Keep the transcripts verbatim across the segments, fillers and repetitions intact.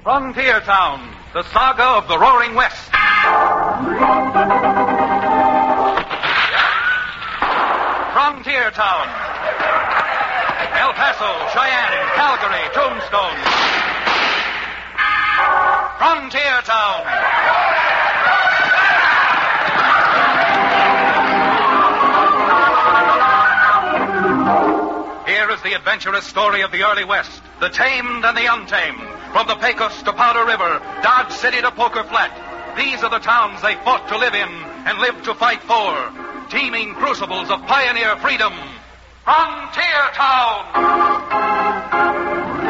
Frontier Town, the saga of the Roaring West. Frontier Town. El Paso, Cheyenne, Calgary, Tombstone. Frontier Town. Here is the adventurous story of the early West, the tamed and the untamed. From the Pecos to Powder River, Dodge City to Poker Flat. These are the towns they fought to live in and lived to fight for. Teeming crucibles of pioneer freedom. Frontier Town!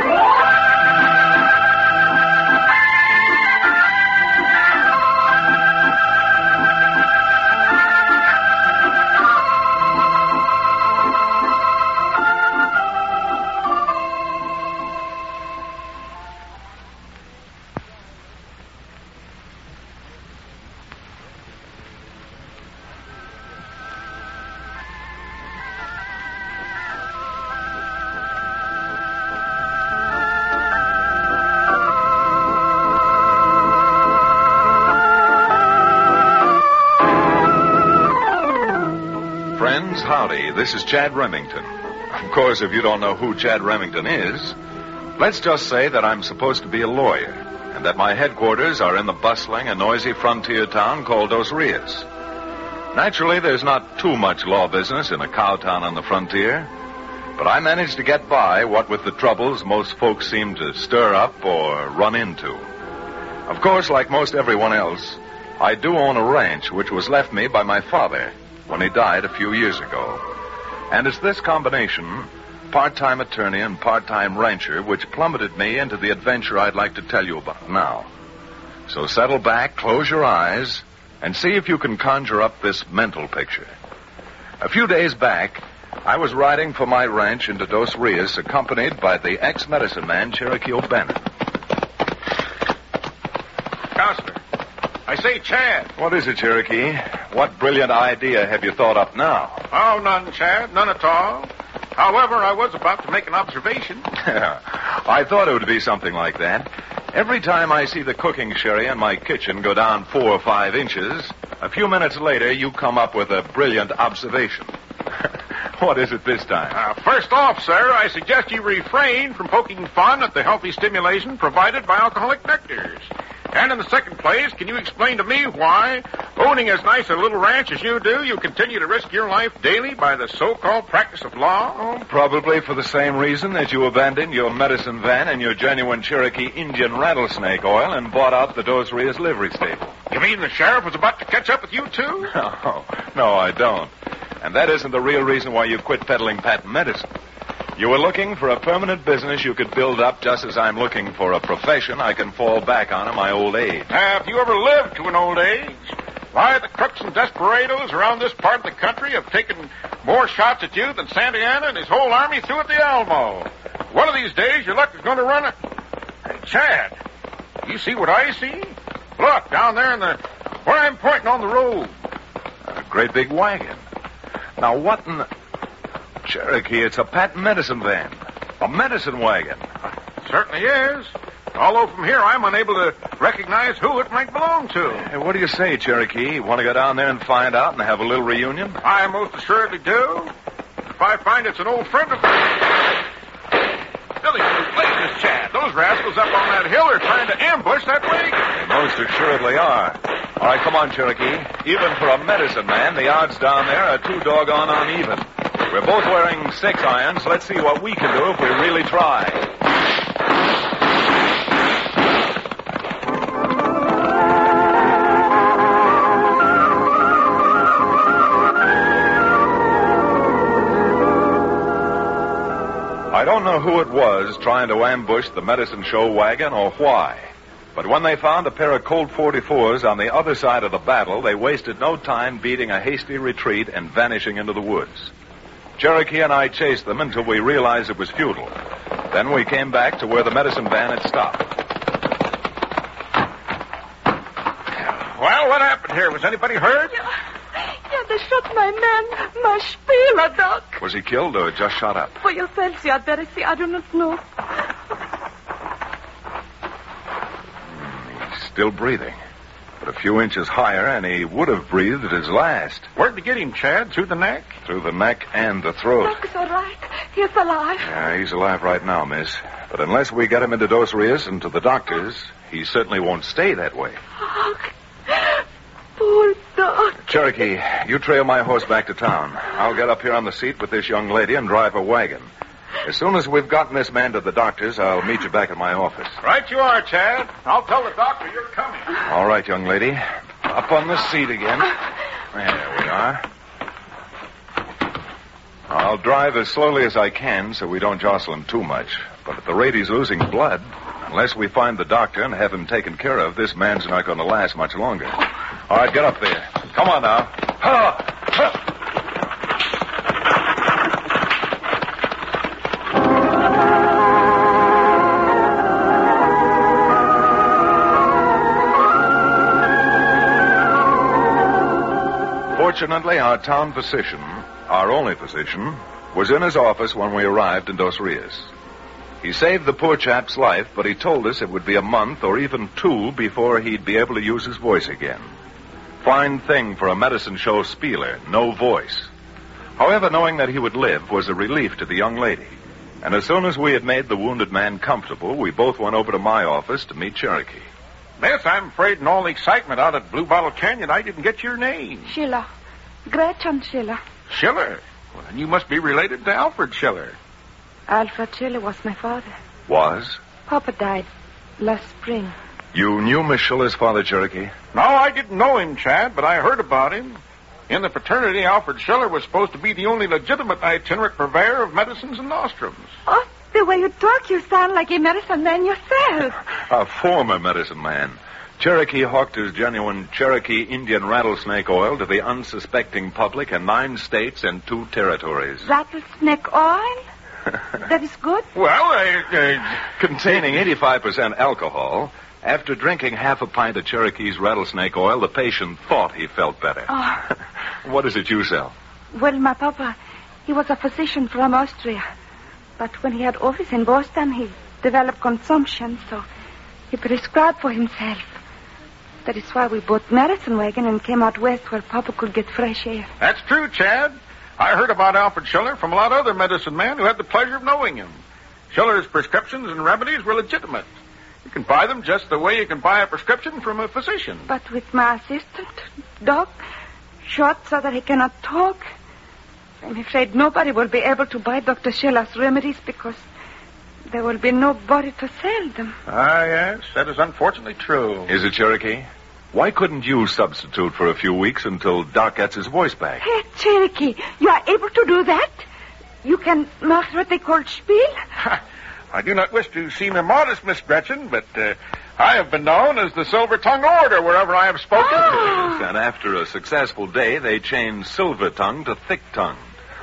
Howdy, this is Chad Remington. Of course, if you don't know who Chad Remington is, let's just say that I'm supposed to be a lawyer, and that my headquarters are in the bustling and noisy frontier town called Dos Rios. Naturally, there's not too much law business in a cow town on the frontier, but I managed to get by what with the troubles most folks seem to stir up or run into. Of course, like most everyone else, I do own a ranch which was left me by my father when he died a few years ago. And it's this combination, part-time attorney and part-time rancher, which plummeted me into the adventure I'd like to tell you about now. So settle back, close your eyes, and see if you can conjure up this mental picture. A few days back, I was riding for my ranch into Dos Rios, accompanied by the ex-medicine man, Cherokee O'Bannon. Counselor. I say, Chad. What is it, Cherokee? What brilliant idea have you thought up now? Oh, none, Chad. None at all. However, I was about to make an observation. I thought it would be something like that. Every time I see the cooking sherry in my kitchen go down four or five inches, a few minutes later you come up with a brilliant observation. What is it this time? Uh, first off, sir, I suggest you refrain from poking fun at the healthy stimulation provided by alcoholic nectars. And in the second place, can you explain to me why, owning as nice a little ranch as you do, you continue to risk your life daily by the so-called practice of law? Oh, probably for the same reason that you abandoned your medicine van and your genuine Cherokee Indian rattlesnake oil and bought out the Dos Rios livery stable. You mean the sheriff was about to catch up with you, too? No, no, I don't. And that isn't the real reason why you quit peddling patent medicine. You were looking for a permanent business you could build up just as I'm looking for a profession I can fall back on in my old age. Have you ever lived to an old age? Why, the crooks and desperados around this part of the country have taken more shots at you than Santa Anna and his whole army threw at the Alamo. One of these days, your luck is going to run it. Hey, Chad, you see what I see? Look, down there in the... where I'm pointing on the road. A great big wagon. Now, what in the... Cherokee, it's a patent medicine van. A medicine wagon. Certainly is. Although from here I'm unable to recognize who it might belong to. Hey, what do you say, Cherokee? Want to go down there and find out and have a little reunion? I most assuredly do. If I find it's an old friend of mine... Billy, blazes, Chad. Those rascals up on that hill are trying to ambush that wagon. They most assuredly are. All right, come on, Cherokee. Even for a medicine man, the odds down there are too doggone uneven. We're both wearing six irons. Let's see what we can do if we really try. I don't know who it was trying to ambush the medicine show wagon or why. But when they found a pair of Colt forty-fours on the other side of the battle, they wasted no time beating a hasty retreat and vanishing into the woods. Cherokee and I chased them until we realized it was futile. Then we came back to where the medicine van had stopped. Well, what happened here? Was anybody hurt? Yeah, yeah they shot my man, my Spieler, Doc. Was he killed or just shot up? For yourself, you had better see. I do not know. still breathing. But a few inches higher, and he would have breathed at his last. Where'd you get him, Chad? Through the neck? Through the neck and the throat. Doc is all right. He's alive. Yeah, he's alive right now, miss. But unless we get him into Dos Rios and to the doctors, he certainly won't stay that way. Doc. Poor Doc. Cherokee, you trail my horse back to town. I'll get up here on the seat with this young lady and drive a wagon. As soon as we've gotten this man to the doctor's, I'll meet you back at my office. Right you are, Chad. I'll tell the doctor you're coming. All right, young lady. Up on the seat again. There we are. I'll drive as slowly as I can so we don't jostle him too much. But at the rate he's losing blood, unless we find the doctor and have him taken care of, this man's not going to last much longer. All right, get up there. Come on now. Ha! Ha! Fortunately, our town physician, our only physician, was in his office when we arrived in Dos Rios. He saved the poor chap's life, but he told us it would be a month or even two before he'd be able to use his voice again. Fine thing for a medicine show spieler, no voice. However, knowing that he would live was a relief to the young lady. And as soon as we had made the wounded man comfortable, we both went over to my office to meet Cherokee. Miss, I'm afraid in all the excitement out at Blue Bottle Canyon, I didn't get your name. Schiller. Gretchen Schiller. Schiller? Well, then you must be related to Alfred Schiller. Alfred Schiller was my father. Was? Papa died last spring. You knew Miss Schiller's father, Cherokee? No, I didn't know him, Chad, but I heard about him. In the fraternity, Alfred Schiller was supposed to be the only legitimate itinerant purveyor of medicines and nostrums. Oh, the way you talk, you sound like a medicine man yourself. A former medicine man. Cherokee hawked his genuine Cherokee Indian rattlesnake oil to the unsuspecting public in nine states and two territories. Rattlesnake oil? That is good? Well, I... I... Containing eighty-five percent alcohol. After drinking half a pint of Cherokee's rattlesnake oil, the patient thought he felt better. Oh. What is it you sell? Well, my papa, he was a physician from Austria. But when he had office in Boston, he developed consumption, so he prescribed for himself. That is why we bought medicine wagon and came out west where Papa could get fresh air. That's true, Chad. I heard about Alfred Schiller from a lot of other medicine men who had the pleasure of knowing him. Schiller's prescriptions and remedies were legitimate. You can buy them just the way you can buy a prescription from a physician. But with my assistant, Doc, short so that he cannot talk, I'm afraid nobody will be able to buy Doctor Schiller's remedies because there will be nobody to sell them. Ah, yes, that is unfortunately true. Is it, Cherokee? Why couldn't you substitute for a few weeks until Doc gets his voice back? Hey, Cherokee, you are able to do that? You can master what they call spiel? I do not wish to seem immodest, Miss Gretchen, but uh, I have been known as the Silver-Tongue Order wherever I have spoken. Oh. Yes, and after a successful day, they changed Silver-Tongue to Thick-Tongue.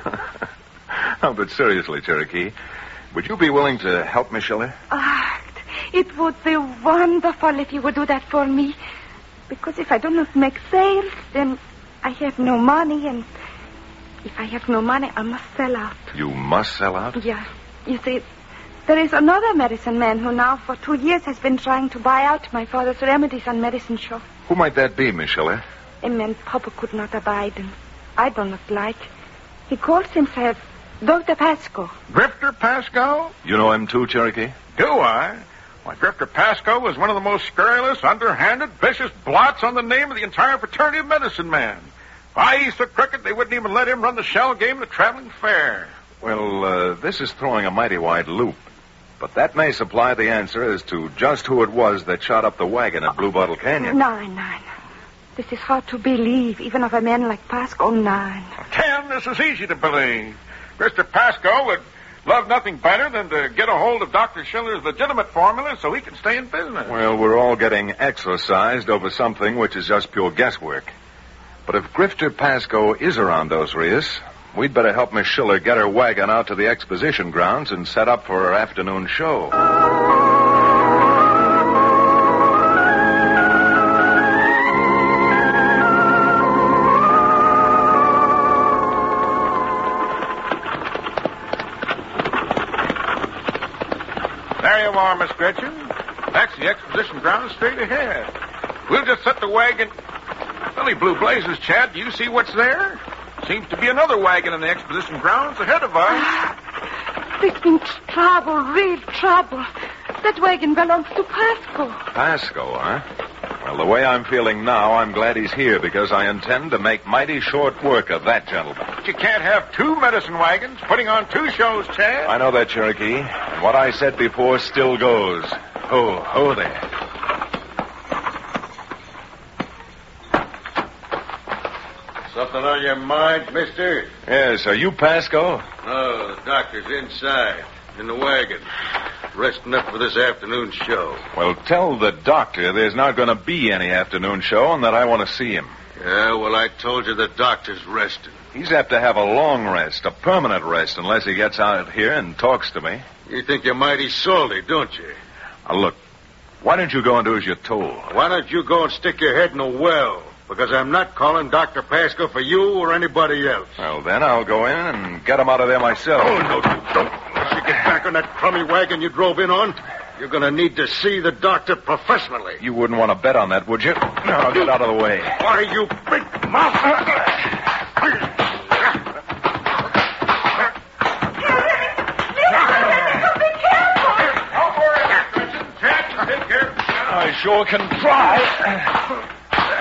Oh, but seriously, Cherokee, would you be willing to help Miss Schiller? Ah, it would be wonderful if you would do that for me. Because if I do not make sales, then I have no money, and if I have no money, I must sell out. You must sell out? Yeah. You see, there is another medicine man who now for two years has been trying to buy out my father's remedies on medicine show. Who might that be, Miss Schiller? A man Papa could not abide, and I do not like. He calls himself Doctor Pasco. Grifter Pasco? You know him too, Cherokee? Do I? Why, Grifter Pasco was one of the most scurrilous, underhanded, vicious blots on the name of the entire fraternity of medicine men. If I used to crooked, they wouldn't even let him run the shell game at the traveling fair. Well, uh, this is throwing a mighty wide loop. But that may supply the answer as to just who it was that shot up the wagon at Blue Bottle Canyon. No, no, no. This is hard to believe, even of a man like Pasco. Nine. Ken, this is easy to believe. Mister Pasco would love nothing better than to get a hold of Doctor Schiller's legitimate formula so he can stay in business. Well, we're all getting exorcised over something which is just pure guesswork. But if Grifter Pasco is around Dos Rios, we'd better help Miss Schiller get her wagon out to the exposition grounds and set up for her afternoon show. There you are, Miss Gretchen. That's the exposition exposition grounds straight ahead. We'll just set the wagon... Billy Blue Blazes, Chad, do you see what's there? Seems to be another wagon in the exposition grounds ahead of us. This means trouble, real trouble. That wagon belongs to Pasco. Pasco, huh? Well, the way I'm feeling now, I'm glad he's here because I intend to make mighty short work of that gentleman. But you can't have two medicine wagons putting on two shows, Chad. I know that, Cherokee. And what I said before still goes. Ho, ho there. Something on your mind, mister? Yes, are you Pasco? No, the doctor's inside, in the wagon, resting up for this afternoon show. Well, tell the doctor there's not going to be any afternoon show and that I want to see him. Yeah, well, I told you the doctor's resting. He's apt to have a long rest, a permanent rest, unless he gets out here and talks to me. You think you're mighty salty, don't you? Now, look, why don't you go and do as you're told? Why don't you go and stick your head in a well? Because I'm not calling Doctor Pasco for you or anybody else. Well, then I'll go in and get him out of there myself. Oh, no, don't. Once you get back on that crummy wagon you drove in on, you're going to need to see the doctor professionally. You wouldn't want to bet on that, would you? No, I'll get out of the way. Why, you big mouth. I sure can try.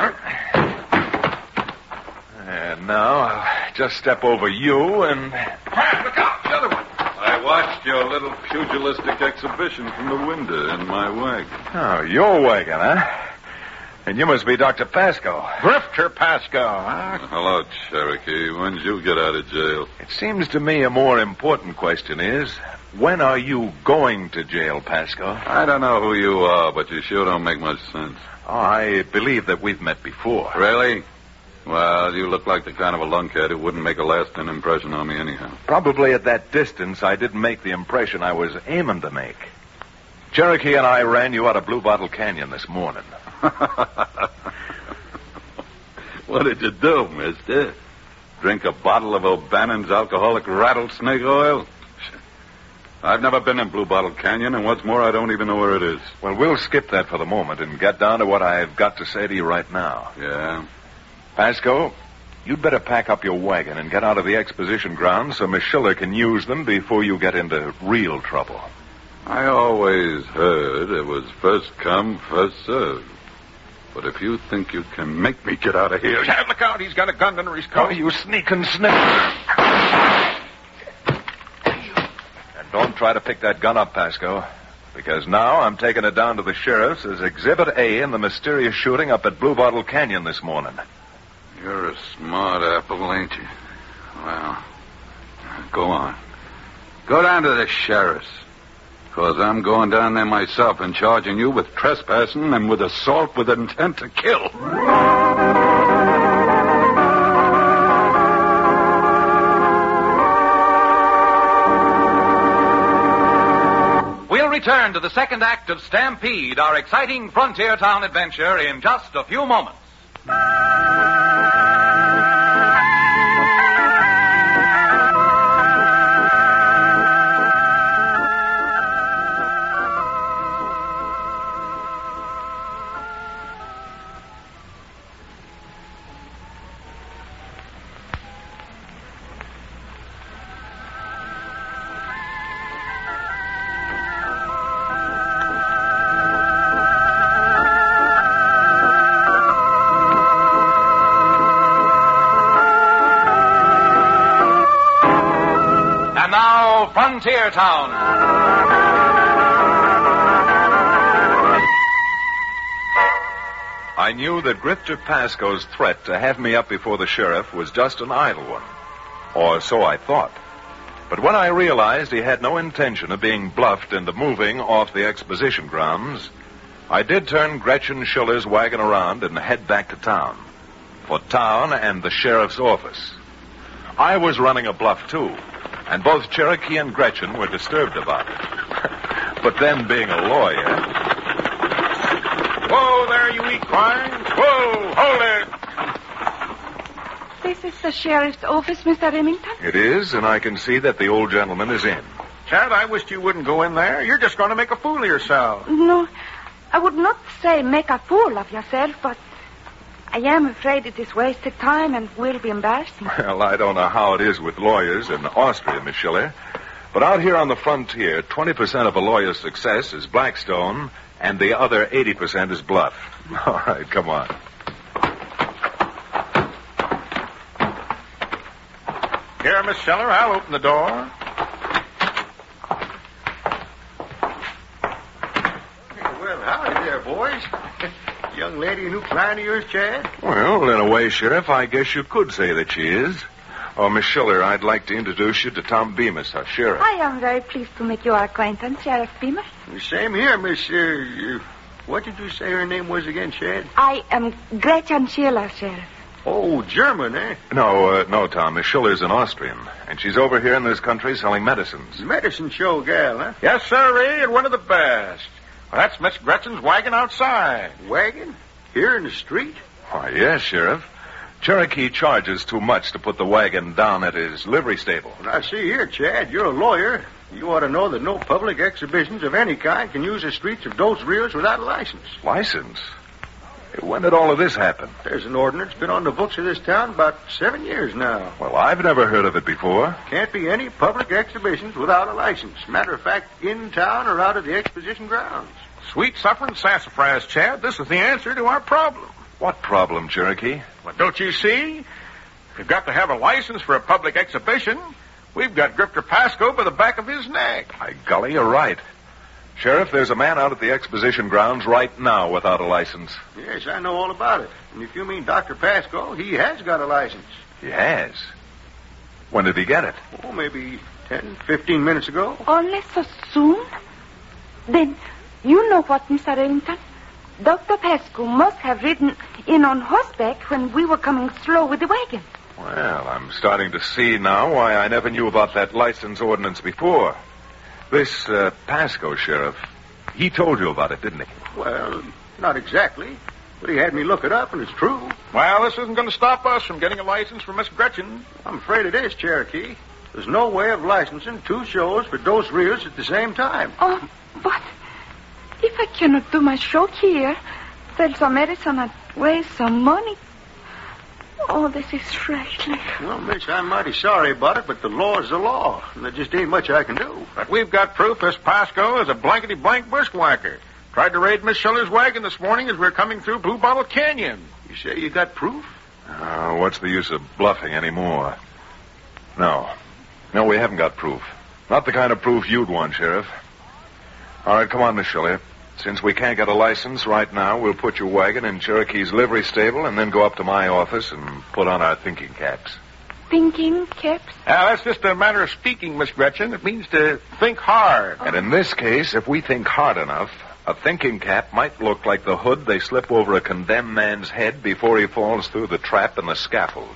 And now I'll just step over you and... Quiet, look out, the other one. I watched your little pugilistic exhibition from the window in my wagon. Oh, your wagon, huh? And you must be Doctor Pasco. Grifter Pasco, huh? Hello, Cherokee. When did you get out of jail? It seems to me a more important question is, when are you going to jail, Pasco? I don't know who you are, but you sure don't make much sense. Oh, I believe that we've met before. Really? Well, you look like the kind of a lunkhead who wouldn't make a lasting impression on me anyhow. Probably at that distance, I didn't make the impression I was aiming to make. Cherokee and I ran you out of Blue Bottle Canyon this morning. What did you do, mister? Drink a bottle of O'Bannon's alcoholic rattlesnake oil? I've never been in Blue Bottle Canyon, and what's more, I don't even know where it is. Well, we'll skip that for the moment and get down to what I've got to say to you right now. Yeah? Pasco, you'd better pack up your wagon and get out of the exposition grounds so Miss Schiller can use them before you get into real trouble. I always heard it was first come, first served. But if you think you can make me get out of here... Chad, look out. He's got a gun under his coat. Oh, you sneaking sniffer. And don't try to pick that gun up, Pasco. Because now I'm taking it down to the sheriff's as Exhibit A in the mysterious shooting up at Blue Bottle Canyon this morning. You're a smart apple, ain't you? Well, go on. Go down to the sheriff's. Because I'm going down there myself and charging you with trespassing and with assault with intent to kill. We'll return to the second act of Stampede, our exciting frontier town adventure, in just a few moments. Frontier Town. I knew that Grifter Pasco's threat to have me up before the sheriff was just an idle one. Or so I thought. But when I realized he had no intention of being bluffed into moving off the exposition grounds, I did turn Gretchen Schiller's wagon around and head back to town. For town and the sheriff's office. I was running a bluff, too. And both Cherokee and Gretchen were disturbed about it. But then, being a lawyer... Whoa there, you equine. Whoa, hold it. This is the sheriff's office, Mister Remington? It is, and I can see that the old gentleman is in. Chad, I wished you wouldn't go in there. You're just going to make a fool of yourself. No, I would not say make a fool of yourself, but I am afraid it is wasted time and will be embarrassing. Well, I don't know how it is with lawyers in Austria, Miss Schiller, but out here on the frontier, twenty percent of a lawyer's success is Blackstone, and the other eighty percent is bluff. All right, come on. Here, Miss Schiller, I'll open the door. Well, howdy there, boys. Young lady, a new client of yours, Chad? Well, in a way, Sheriff, I guess you could say that she is. Oh, Miss Schiller, I'd like to introduce you to Tom Bemis, our sheriff. I am very pleased to make your acquaintance, Sheriff Bemis. Same here, Miss... Uh, what did you say her name was again, Chad? I am Gretchen Schiller, Sheriff. Oh, German, eh? No, uh, no, Tom. Miss Schiller's an Austrian, and she's over here in this country selling medicines. Medicine show gal, huh? Yes, sir, and one of the best. Well, that's Miss Gretchen's wagon outside. Wagon? Here in the street? Why, yes, Sheriff. Cherokee charges too much to put the wagon down at his livery stable. Well, I see here, Chad, you're a lawyer. You ought to know that no public exhibitions of any kind can use the streets of Dos Rios without a license. License? When did all of this happen? There's an ordinance been on the books of this town about seven years now. Well, I've never heard of it before. Can't be any public exhibitions without a license. Matter of fact, in town or out of the exposition grounds. Sweet suffering sassafras, Chad. This is the answer to our problem. What problem, Cherokee? Well, don't you see? If you've got to have a license for a public exhibition, we've got Grifter Pasco by the back of his neck. By golly, you're right. Sheriff, there's a man out at the exposition grounds right now without a license. Yes, I know all about it. And if you mean Doctor Pasco, he has got a license. He has? When did he get it? Oh, maybe ten, fifteen minutes ago. Only so soon? Then you know what, Mister Remington? Doctor Pasco must have ridden in on horseback when we were coming slow with the wagon. Well, I'm starting to see now why I never knew about that license ordinance before. This uh, Pasco, Sheriff, he told you about it, didn't he? Well, not exactly. But he had me look it up, and it's true. Well, this isn't going to stop us from getting a license for Miss Gretchen. I'm afraid it is, Cherokee. There's no way of licensing two shows for Dos Rios at the same time. Oh, but if I cannot do my show here, sell some medicine and waste some money. Oh, this is frightening. Well, miss, I'm mighty sorry about it, but the law is the law, and there just ain't much I can do. But we've got proof this Pasco is a blankety-blank bushwhacker. Tried to raid Miss Schiller's wagon this morning as we were coming through Blue Bottle Canyon. You say you got proof? Uh, what's the use of bluffing anymore? No. No, we haven't got proof. Not the kind of proof you'd want, Sheriff. All right, come on, Miss Schiller. Since we can't get a license right now, we'll put your wagon in Cherokee's livery stable and then go up to my office and put on our thinking caps. Thinking caps? Now, that's just a matter of speaking, Miss Gretchen. It means to think hard. And in this case, if we think hard enough, a thinking cap might look like the hood they slip over a condemned man's head before he falls through the trap and the scaffold.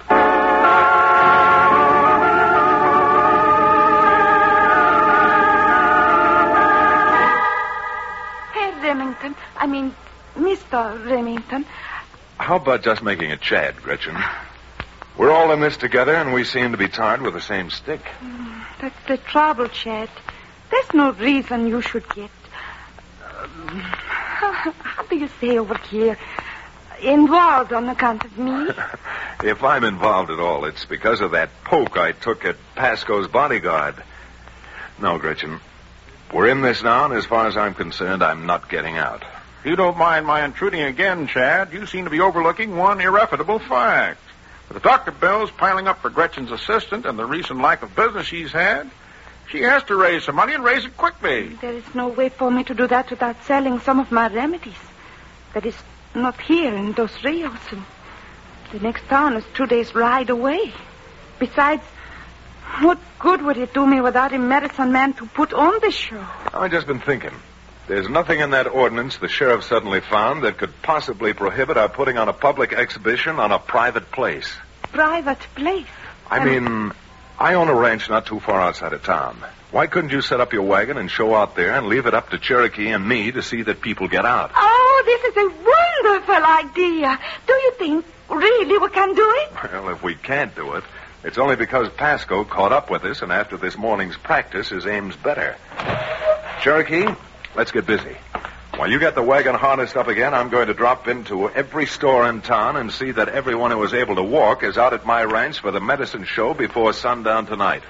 Remington. I mean, Mister Remington. How about just making a Chad, Gretchen? We're all in this together, and we seem to be tarred with the same stick. Mm, that's the trouble, Chad. There's no reason you should get... Um, how, how do you say over here? Involved on account of me? If I'm involved at all, it's because of that poke I took at Pasco's bodyguard. No, Gretchen. We're in this now, and as far as I'm concerned, I'm not getting out. If you don't mind my intruding again, Chad, you seem to be overlooking one irrefutable fact. With the doctor bills piling up for Gretchen's assistant and the recent lack of business she's had, she has to raise some money and raise it quickly. There is no way for me to do that without selling some of my remedies. That is not here in Dos Rios. And the next town is two days' ride away. Besides, what good would it do me without a medicine man to put on the show? I've just been thinking. There's nothing in that ordinance the sheriff suddenly found that could possibly prohibit our putting on a public exhibition on a private place. Private place? I um, mean, I own a ranch not too far outside of town. Why couldn't you set up your wagon and show out there and leave it up to Cherokee and me to see that people get out? Oh, this is a wonderful idea. Do you think really we can do it? Well, if we can't do it, it's only because Pasco caught up with us, and after this morning's practice, his aim's better. Cherokee, let's get busy. While you get the wagon harnessed up again, I'm going to drop into every store in town and see that everyone who is able to walk is out at my ranch for the medicine show before sundown tonight.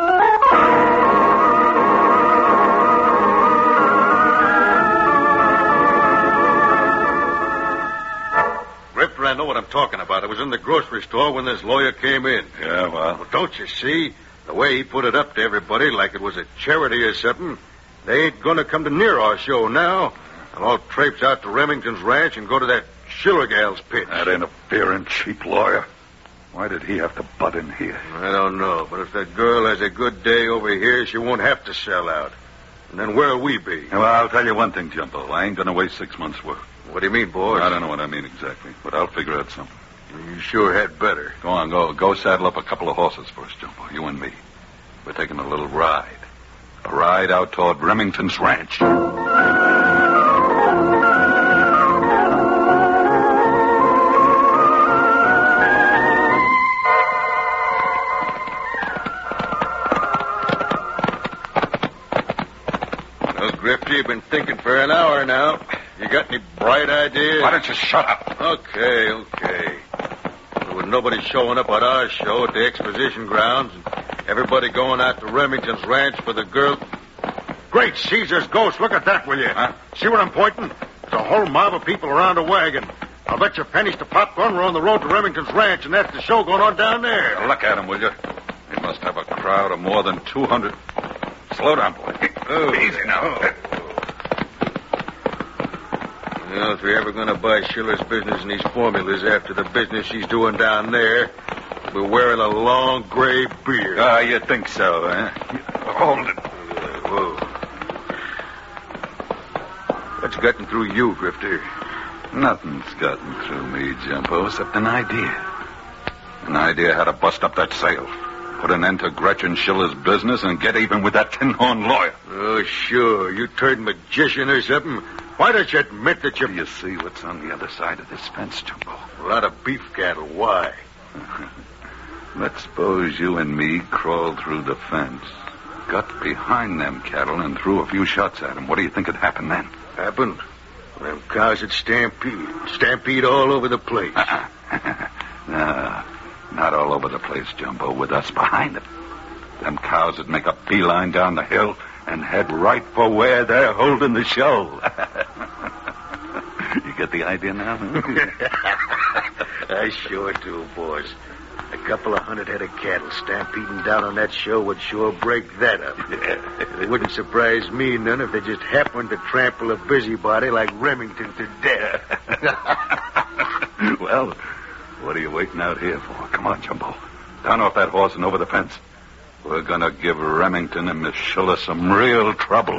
Ripper, I know what I'm talking about. I was in the grocery store when this lawyer came in. Yeah, well. Well, don't you see? The way he put it up to everybody like it was a charity or something, they ain't going to come to near our show now. They'll all traipse out to Remington's ranch and go to that Schiller gal's pitch. That interfering cheap lawyer. Why did he have to butt in here? I don't know, but if that girl has a good day over here, she won't have to sell out. And then where'll we be? Well, I'll tell you one thing, Jumbo. I ain't going to waste six months' work. What do you mean, boss? I don't know what I mean exactly, but I'll figure out something. You sure had better. Go on, go go saddle up a couple of horses for us, Jumbo, you and me. We're taking a little ride. A ride out toward Remington's ranch. Grifter, you've been thinking for an hour now. You got any bright ideas? Why don't you shut up? Okay, okay. Well, with nobody showing up at our show at the exposition grounds, and everybody going out to Remington's ranch for the girl... Great Caesar's ghost, look at that, will you? Huh? See where I'm pointing? There's a whole mob of people around a wagon. I'll bet you pennies to popcorn we're on the road to Remington's ranch, and that's the show going on down there. Now look at him, will you? He must have a crowd of more than two hundred. Slow down, boy. Oh, Easy now. Oh. Well, if you're ever going to buy Schiller's business in these formulas after the business she's doing down there, we're wearing a long gray beard. Ah, you think so, eh? Hold it. Uh, whoa. What's gotten through you, Grifter? Nothing's gotten through me, Jumbo, except an idea. An idea how to bust up that sale. Put an end to Gretchen Schiller's business and get even with that tin-horn lawyer. Oh, sure. You turned magician or something. Why don't you admit that you... You see what's on the other side of this fence, Jumbo? A lot of beef cattle. Why? Let's suppose you and me crawled through the fence, got behind them cattle, and threw a few shots at them. What do you think would happen then? Happened? Them cows would stampede. Stampede all over the place. No, not all over the place, Jumbo, with us behind them. Them cows would make a beeline down the hill and head right for where they're holding the show. You get the idea now? I sure do, boss. A couple of hundred head of cattle stampeding down on that show would sure break that up. It wouldn't surprise me none if they just happened to trample a busybody like Remington to death. Well, what are you waiting out here for? Come on, Jumbo. Down off that horse and over the fence. We're going to give Remington and Miss Schiller some real trouble.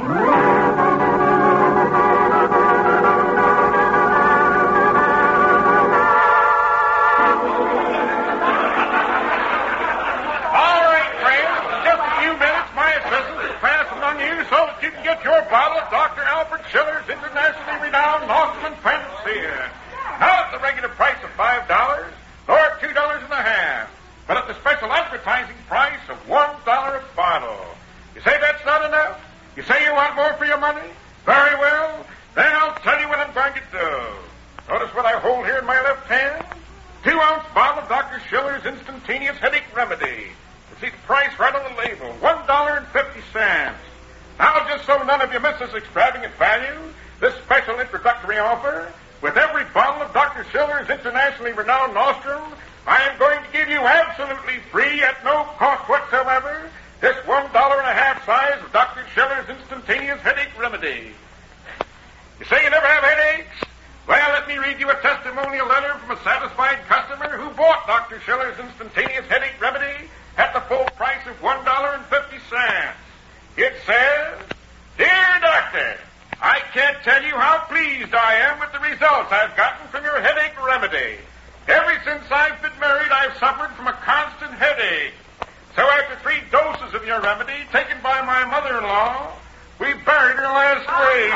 You can get your bottle of Doctor Alfred Schiller's internationally renowned Northman Panacea. Not at the regular price of five dollars, nor at two dollars and a half, but at the special advertising price of one dollar a bottle. You say that's not enough? You say you want more for your money? Very well. Then I'll tell you what I'm going to do. Notice what I hold here in my left hand? Two-ounce bottle of Doctor Schiller's instantaneous headache remedy. You see the price right on the label, one dollar and fifty cents. Now, just so none of you miss this extravagant value, this special introductory offer, with every bottle of Doctor Schiller's internationally renowned Nostrum, I am going to give you absolutely free, at no cost whatsoever, this one dollar and a half size of Doctor Schiller's instantaneous headache remedy. You say you never have headaches? Well, let me read you a testimonial letter from a satisfied customer who bought Doctor Schiller's instantaneous headache remedy at the full price of one dollar and fifty cents. It says, Dear Doctor, I can't tell you how pleased I am with the results I've gotten from your headache remedy. Ever since I've been married, I've suffered from a constant headache. So after three doses of your remedy, taken by my mother-in-law, we buried her last week.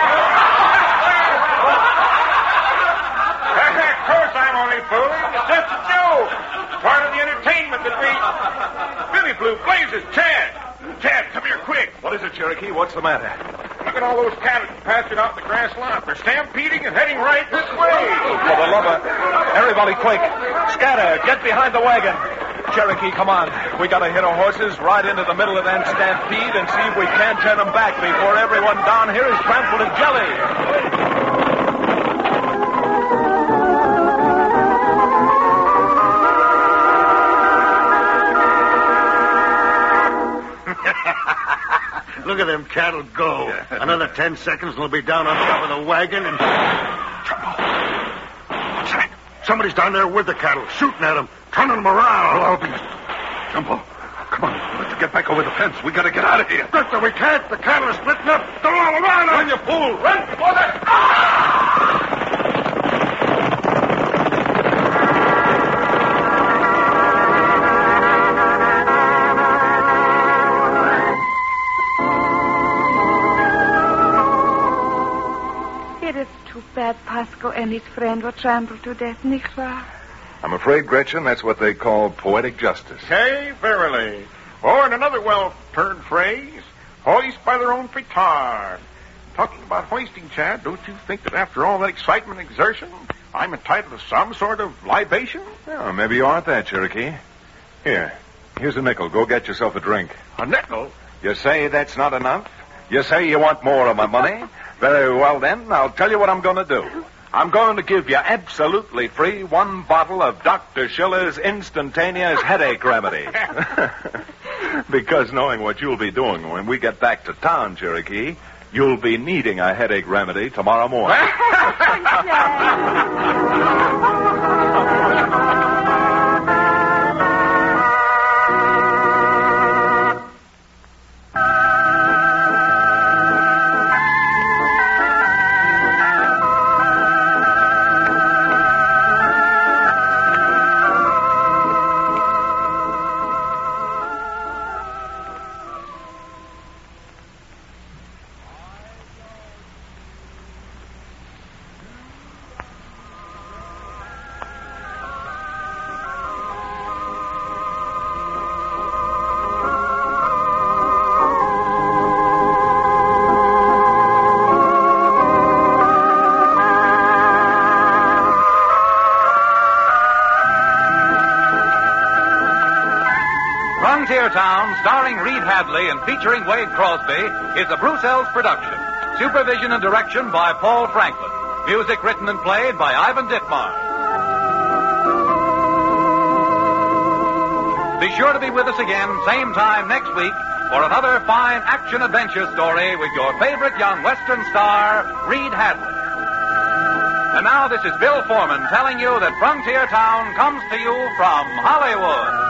Of course I'm only fooling. It's just a joke. Part of the entertainment that we... Billy Blue Blazes, Chad. Chad, come here quick. What is it, Cherokee? What's the matter? look at all those cattle pastured out in the grass lot. They're stampeding and heading right this way. For the love of... Everybody quick. Scatter. Get behind the wagon. Cherokee, come on. We gotta hit our horses right into the middle of that stampede and see if we can't turn them back before everyone down here is trampled in jelly. Look at them cattle go. Another ten seconds and they'll be down on top of the wagon and... Jumbo. What's that? Somebody's down there with the cattle, shooting at them, turning them around. Well, I'll be... Jumbo, come on. Let's get back over the fence. We gotta get out of here. Mister, we can't. The cattle are splitting up. They're all around us. Run, you fool. Run before that... Ah! It is too bad Pasco and his friend were trampled to death, nicht wahr? I'm afraid, Gretchen, that's what they call poetic justice. Hey, verily. Or in another well-turned phrase, hoist by their own petard. Talking about hoisting, Chad, don't you think that after all that excitement and exertion, I'm entitled to some sort of libation? Well, maybe you aren't that, Cherokee. Here, here's a nickel. Go get yourself a drink. A nickel? You say that's not enough? You say you want more of my money? Very well, then, I'll tell you what I'm going to do. I'm going to give you absolutely free one bottle of Doctor Schiller's instantaneous headache remedy. Because knowing what you'll be doing when we get back to town, Cherokee, you'll be needing a headache remedy tomorrow morning. Frontier Town, starring Reed Hadley and featuring Wade Crosby, is a Bruce Ells production. Supervision and direction by Paul Franklin. Music written and played by Ivan Ditmar. Be sure to be with us again, same time next week, for another fine action-adventure story with your favorite young Western star, Reed Hadley. And now this is Bill Foreman telling you that Frontier Town comes to you from Hollywood.